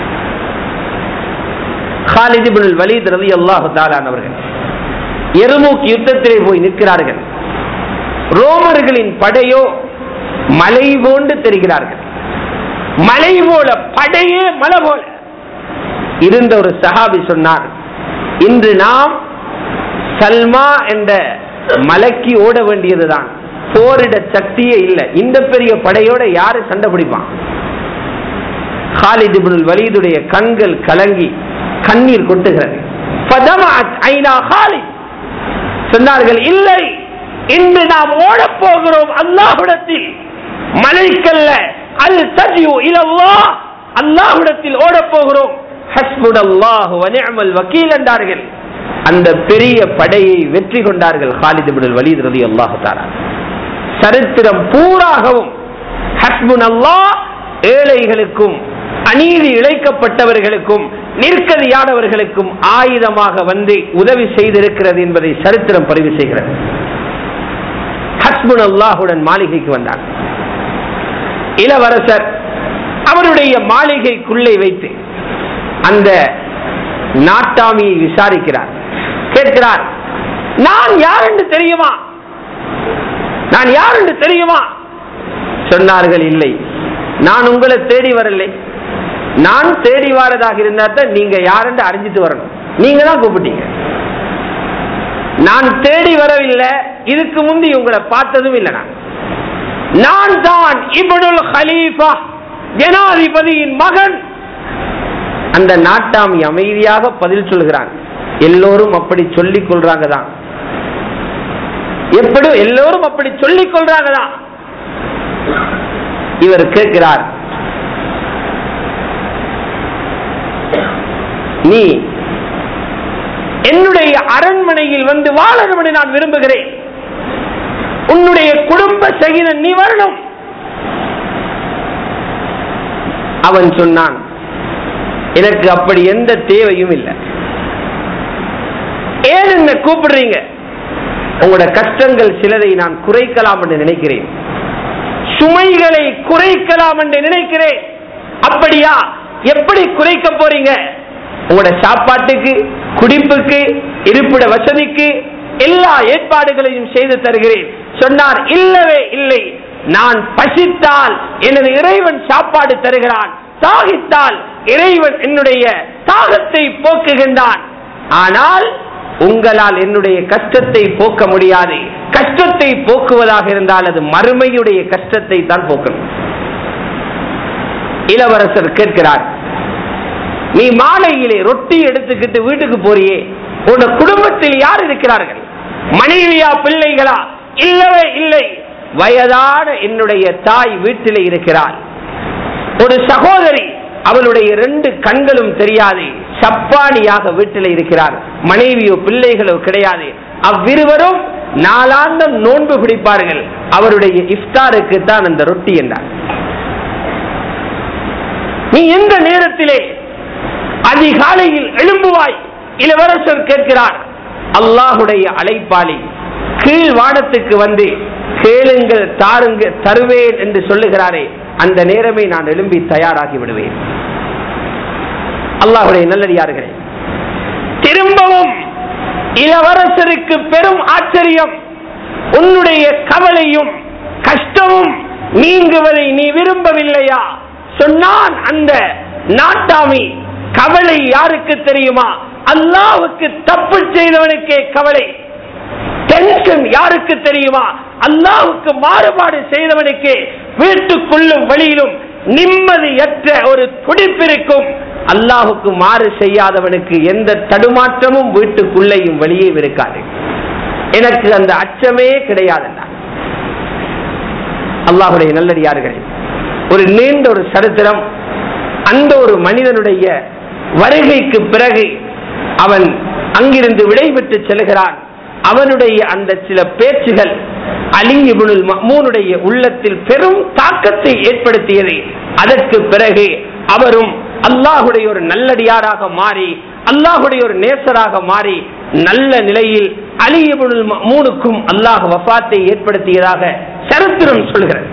காலித் இப்னுல் வலீத் ரலியல்லாஹு தஆலா அவர்கள் எர்மூக் யுத்தத்திலே போய் நிற்கிறார்கள். ரோமர்களின் படையோ மலை போன்று தெரிகிறார்கள். மலை போல, படையே மலை போல இருந்த ஒரு சஹாபி சொன்னார், இன்று நாம் சல்மா என்ற மலைக்கு ஓட வேண்டியதுதான், போரிட சக்தியே இல்லை. இந்த பெரிய படையோட யாரு சண்டை பிடிப்பான்? காலித் இப்னுல் வலீதுடைய கண்கள் கலங்கி கண்ணீர் கொட்டுகிறது. சொன்னார்கள், இல்லை, இன்று நாம் ஓடப் போகிறோம் அல்லாஹ்விடத்தில், மலைக்கல்ல, அல் தஜ்யு இலல்லாஹ், அல்லாஹ்விடத்தில் ஓடப் போகிறோம். ஹஸ்புனல்லாஹு வ நிஅமல் வக்கீல் என்றார்கள். அந்த பெரிய படையை வெற்றி கொண்டார்கள் காலித் இப்னுல் வலீத் ரலியல்லாஹு தஆலா. சரித்திரம் பூராகவும் ஹஸ்புனல்லாஹ் ஏழைகளுக்கும், அநீதி இழைக்கப்பட்டவர்களுக்கும், நிற்கதியானவர்களுக்கும் ஆயுதமாக வந்து உதவி செய்திருக்கிறது என்பதை சரித்திரம் பதிவு செய்கிறது. ஹஸ்புனல்லாஹுடன் மாளிகைக்கு வந்தார். இளவரசர் அவருடைய மாளிகைக்குள்ளே வைத்து அந்த நாட்டாமியை விசாரிக்கிறார். கேட்கிறார், நான் யார் என்று தெரியுமா? நான் யார் என்று தெரியுமா? சொன்னார்கள், இல்லை, நான் உங்களை தேடி வரலை. நான் தேடி வரதாக இருந்தா தான் நீங்க யார் என்று அறிஞ்சிட்டு வரணும். நீங்க தான் கூப்பிட்டீங்க. நான் தேடி வரவில்லை. இதுக்கு முந்தி உங்களை பார்த்ததும் இல்லை. நான் தான் இப்னுல் கலீஃபா, ஜனாதிபதியின் மகன். அந்த நாட்டாமி அமைதியாக பதில் சொல்கிறான். எல்லோரும் அப்படி சொல்லிக் கொள்றாங்க தான். எப்படி எல்லோரும் அப்படி சொல்லிக் கொள்றாங்க தான். இவர் கேட்கிறார், நீ என்னுடைய அரண்மனையில் வந்து வாழணும் என்று நான் விரும்புகிறேன். உன்னுடைய குடும்ப சகிதன் நீ வரணும். அவன் சொன்னான், எனக்கு அப்படி எந்த தேவையும் இல்லை. ஏன் என்ன கூப்பிடுறீங்க? உங்களோட கஷ்டங்கள் சிலதை நான் குறைக்கலாம் என்று நினைக்கிறேன். சுமைகளை குறைக்கலாம் என்று நினைக்கிறேன். அப்படியா? எப்படி குறைக்க போறீங்க? உங்களோட சாப்பாட்டுக்கு, குடிப்புக்கு, இருப்பிட வசதிக்கு எல்லா ஏற்பாடுகளையும் செய்து தருகிறேன். சொன்னார், இல்லவே இல்லை. நான் பசித்தால் எனது இறைவன் சாப்பாடு தருகிறான், தாகித்தால் இறைவன் என்னுடைய தாகத்தை போக்குகின்றான். ஆனால் உங்களால் என்னுடைய கஷ்டத்தை போக்க முடியாது. கஷ்டத்தை போக்குவதாக இருந்தால் அது மறுமையுடைய கஷ்டத்தை தான் போக்கணும். இளவரசர் கேட்கிறார், நீ மாலையிலே ரொட்டி எடுத்துக்கிட்டு வீட்டுக்கு போறியே, உன் குடும்பத்தில் யார் இருக்கிறார்கள்? மனைவியா, பிள்ளைகளா? இல்லவே இல்லை. வயதான என்னுடைய தாய் வீட்டிலே இருக்கிறாள். ஒரு சகோதரி, அவளுடைய 2 கண்களும் தெரியாது, சப்பானியாக வீட்டில் இருக்கிறார். மனைவியோ பிள்ளைகளோ கிடையாது. அவ்விருவரும் நாளாந்தம் நோன்பு பிடிப்பார்கள். அவருடைய இஃப்தாருக்கு தான் அந்த ரொட்டி என்றார். நீ எந்த நேரத்திலே அதிகாலையில் எழும்புவாய்? இளவரசர் கேட்கிறார். அல்லாஹுடைய அழைப்பாளி கீழ் வானத்துக்கு வந்து கேளுங்கள், தாருங்க, தருவேன் என்று சொல்லுகிறாரே, அந்த நேரமே நான் எழும்பி தயாராகி விடுவேன். அல்லாஹ்வுடைய நல்லடியார்களே, திரும்பவும் இளவரசருக்கு பெரும் ஆச்சரியம். உன்னுடைய கவலையும் கஷ்டமும் நீங்குவதை நீ விரும்பவில்லையா? சொன்னான் அந்த நாட்டாமி, கவலை யாருக்கு தெரியுமா? அல்லாஹ்வுக்கு தப்பு செய்தவனுக்கே கவலை. டென்ஷன் யாருக்கு தெரியுமா? அல்லாஹ்வுக்கு மாறுபாடு செய்தவனுக்கு வீட்டுக்குள்ளும் வெளியிலும் நிம்மதியற்ற ஒரு துடிப்பிருக்கும். அல்லாஹ்வுக்கு மாறு செய்யாதவனுக்கு எந்த தடுமாற்றமும் வீட்டுக்குள்ளேயும் வெளியே இருக்காது. எனக்கு அந்த அச்சமே கிடையாது. அல்லாஹ்வுடைய நல்லடியார்களே, ஒரு நீண்ட ஒரு சரித்திரம். அந்த ஒரு மனிதனுடைய வருகைக்கு பிறகு அவன் அங்கிருந்து விடைபெற்று செல்கிறான். அவனுடைய அந்த சில பேச்சுகள் அலி இப்னுல் மஅ்மூனுடைய உள்ளத்தில் பெரும் தாக்கத்தை ஏற்படுத்தியது. அதற்கு பிறகு அவரும் அல்லாஹ்வுடைய ஒரு நல்லடியாராக மாறி, அல்லாஹ்வுடைய ஒரு நேசராக மாறி, நல்ல நிலையில் அலி இப்னுல் மஅ்மூனுக்கும் அல்லாஹ் வஃபாத்தை ஏற்படுத்தியதாக சரித்திரம் சொல்கிறது.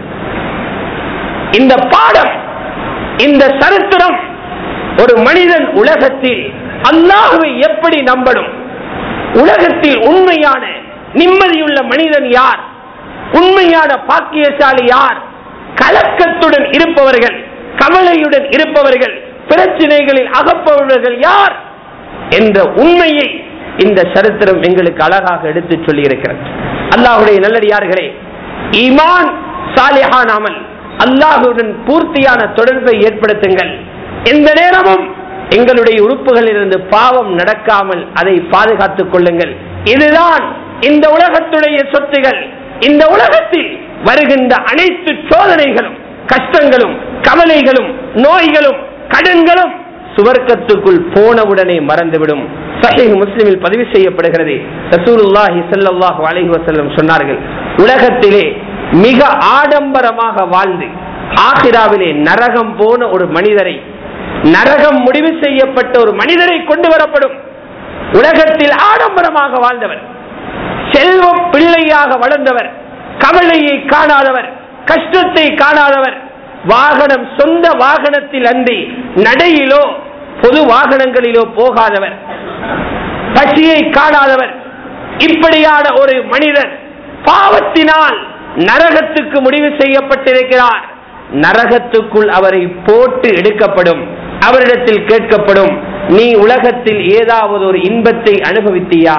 இந்த பாடம், இந்த சரித்திரம், ஒரு மனிதன் உலகத்தில் அல்லாஹ்வை எப்படி நம்பணும், உலகத்தில் உண்மையான நிம்மதியுள்ள மனிதன் யார், உண்மையான பாக்கியசாலி யார், கலக்கத்துடன் இருப்பவர்கள், கவலையுடன் இருப்பவர்கள், பிரச்சனைகளில் அகப்பவர்கள் யார் என்ற உண்மையை இந்த சரித்திரம் எங்களுக்கு அழகாக எடுத்து சொல்லி இருக்கிறது. அல்லாஹ்வுடைய நல்லடியார்களே, ஈமான் சாலிஹான அமல், அல்லாஹ்வுடன் பூர்த்தியான தொடர்பை ஏற்படுத்துங்கள். எந்த நேரமும் எங்களுடைய உறுப்புகளில் இருந்து பாவம் நடக்காமல் அதை பாதுகாத்துக் கொள்ளுங்கள். இதுதான் இந்த உலகத்துடைய சொத்துகள். இந்த உலகத்தில் வருகின்ற அனைத்து சோதனைகளும், கஷ்டங்களும், கவலைகளும், நோய்களும், கடன்களும் சுவர்க்கத்துக்குள் போனவுடனே மறந்துவிடும். சஹீஹ் முஸ்லிமில் பதிவு செய்யப்படுகிறது. ரசூலுல்லாஹி ஸல்லல்லாஹு அலைஹி வஸல்லம் சொன்னார்கள், உலகத்திலே மிக ஆடம்பரமாக வாழ்ந்து ஆகிராவிலே நரகம் போன ஒரு மனிதரை, நரகம் முடிவு செய்யப்பட்ட ஒரு மனிதரை கொண்டு வரப்படும். உலகத்தில் ஆடம்பரமாக வாழ்ந்தவர், செல்வ பிள்ளையாக வளர்ந்தவர், கவலையை காணாதவர், கஷ்டத்தை காணாதவர், வாகனம் சொந்த வாகனத்தில் அன்றி நடையிலோ பொது வாகனங்களிலோ போகாதவர், பசியை காணாதவர், இப்படியான ஒரு மனிதன் பாவத்தினால் நரகத்துக்கு முடிவு செய்யப்பட்டிருக்கிறார். நரகத்துக்குள் அவரை போட்டு எடுக்கப்படும். அவரிடத்தில் கேட்கப்படும், நீ உலகத்தில் ஏதாவது ஒரு இன்பத்தை அனுபவித்தியா?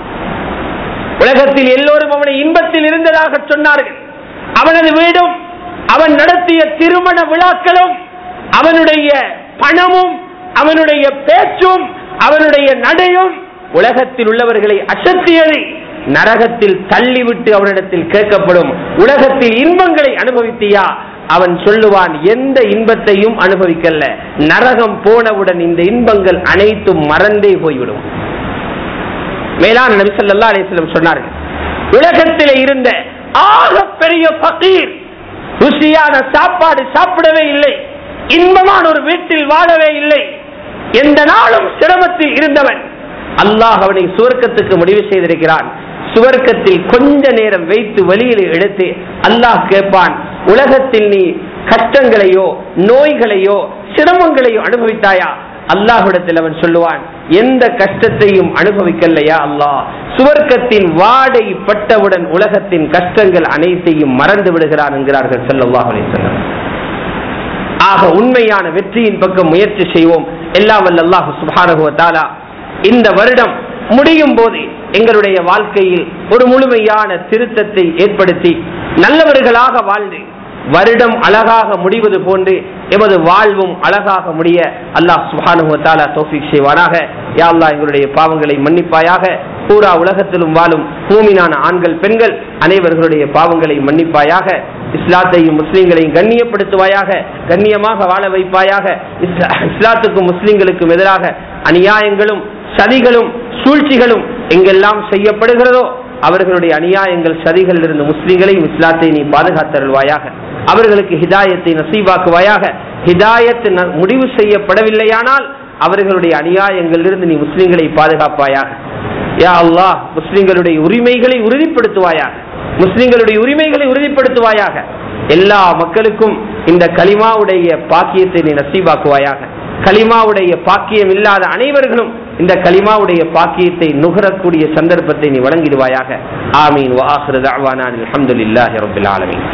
உலகத்தில் எல்லோரும் அவனை இன்பத்தில் இருந்ததாக சொன்னார்கள். அவனது வீடும், அவன் நடத்திய திருமண விழாக்களும், அவனுடைய பணமும், அவனுடைய பேச்சும், அவனுடைய நடையும் உலகத்தில் உள்ளவர்களை அசத்தியதை நரகத்தில் தள்ளிவிட்டு அவனிடத்தில் கேட்கப்படும், உலகத்தில் இன்பங்களை அனுபவித்தியா? அவன் சொல்லுவான், எந்த இன்பத்தையும் அனுபவிக்கல. நரகம் போனவுடன் இந்த இன்பங்கள் அனைத்தும் மறந்தே போய்விடும். மேலான நபி ஸல்லல்லாஹு அலைஹி வஸல்லம் சொன்னார்கள், உலகத்தில் இருந்த ஆக பெரிய ஃபகீர் ருசியான சாப்பாடு சாப்பிடவே இல்லை, இன்பமான ஒரு வீட்டில் வாழவே இல்லை, எந்த நாளும் சிரமத்தில் இருந்தவன், அல்லாஹ் அவனை சுவர்க்கத்துக்கு முடிவு செய்திருக்கிறான். சுவர்க்கத்தில் கொஞ்ச நேரம் வைத்து வெளியில் எடுத்து அல்லாஹ் கேட்பான், உலகத்தில் நீ கஷ்டங்களையோ நோய்களையோ சிரமங்களையோ அனுபவித்தாயா? அல்லாஹ்விடத்தில் அவன் சொல்லுவான், எந்த கஷ்டத்தையும் அனுபவிக்கலையா அல்லாஹ். சுவர்க்கத்தின் வாடை பட்டவுடன் உலகத்தின் கஷ்டங்கள் அனைத்தையும் மறந்து விடுகிறான் என்கிறார்கள் ஸல்லல்லாஹு அலைஹி வஸல்லம். ஆக உண்மையான வெற்றியின் பக்கம் முயற்சி செய்வோம். எல்லாம் வல்ல அல்லாஹ் சுப்ஹானஹு வ தஆலா இந்த வருடம் முடியும் போது எங்களுடைய வாழ்க்கையில் ஒரு முழுமையான திருத்தத்தை ஏற்படுத்தி நல்லவர்களாக வாழ்ந்து வருடம் அழகாக முடிவது போன்று எமது வாழ்வும் அழகாக முடிய அல்லாஹ் சுப்ஹானஹு வ தஆலா தௌஃபீக் செய்வானாக. யா அல்லாஹ், எங்களுடைய பாவங்களை மன்னிப்பாயாக. பூரா உலகத்திலும் வாழும் மூமினான ஆண்கள் பெண்கள் அனைவர்களுடைய பாவங்களை மன்னிப்பாயாக. இஸ்லாத்தையும் முஸ்லிம்களையும் கண்ணியப்படுத்துவாயாக, கண்ணியமாக வாழ வைப்பாயாக. இஸ்லாத்துக்கும் முஸ்லிம்களுக்கும் எதிராக அநியாயங்களும் சதிகளும் சூழ்ச்சிகளும் எங்கெல்லாம் செய்யப்படுகிறதோ அவர்களுடைய அநியாயங்கள் சதிகளில் இருந்து முஸ்லிம்களையும் இஸ்லாத்தை நீ பாதுகாத்தருள்வாயாக. அவர்களுக்கு ஹிதாயத்தை நசீபாக்குவாயாக. ஹிதாயத்து முடிவு செய்யப்படவில்லையானால் அவர்களுடைய அநியாயங்களிலிருந்து நீ முஸ்லிம்களை பாதுகாப்பாயாக. யா அல்லாஹ், முஸ்லிம்களுடைய உரிமைகளை உறுதிப்படுத்துவாயாக, முஸ்லிம்களுடைய உரிமைகளை உறுதிப்படுத்துவாயாக. எல்லா மக்களுக்கும் இந்த கலிமாவுடைய பாக்கியத்தை நீ நசீபாக்குவாயாக. கலிமாவுடைய பாக்கியம் இல்லாத அனைவர்களும் இந்த கலிமாவுடைய பாக்கியத்தை நுகரக்கூடிய சந்தர்ப்பத்தை நீ வழங்கிடுவாயாக. ஆமீன். வ ஆகிரு தஅவானா அல்ஹம்துலில்லாஹி ரப்பில் ஆலமீன்.